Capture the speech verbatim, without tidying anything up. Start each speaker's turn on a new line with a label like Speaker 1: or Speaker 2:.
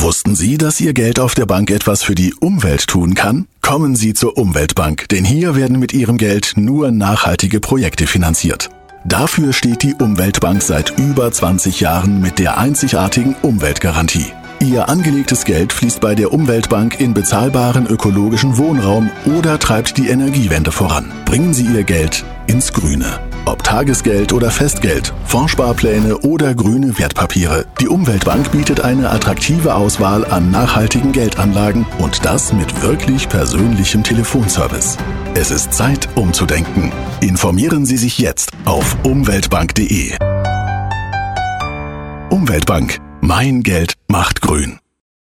Speaker 1: Wussten Sie, dass Ihr Geld auf der Bank etwas für die Umwelt tun kann? Kommen Sie zur Umweltbank, denn hier werden mit Ihrem Geld nur nachhaltige Projekte finanziert. Dafür steht die Umweltbank seit über zwanzig Jahren mit der einzigartigen Umweltgarantie. Ihr angelegtes Geld fließt bei der Umweltbank in bezahlbaren ökologischen Wohnraum oder treibt die Energiewende voran. Bringen Sie Ihr Geld ins Grüne. Ob Tagesgeld oder Festgeld, Fondssparpläne oder grüne Wertpapiere. Die Umweltbank bietet eine attraktive Auswahl an nachhaltigen Geldanlagen und das mit wirklich persönlichem Telefonservice. Es ist Zeit, umzudenken. Informieren Sie sich jetzt auf umweltbank punkt de. Umweltbank. Mein Geld macht grün.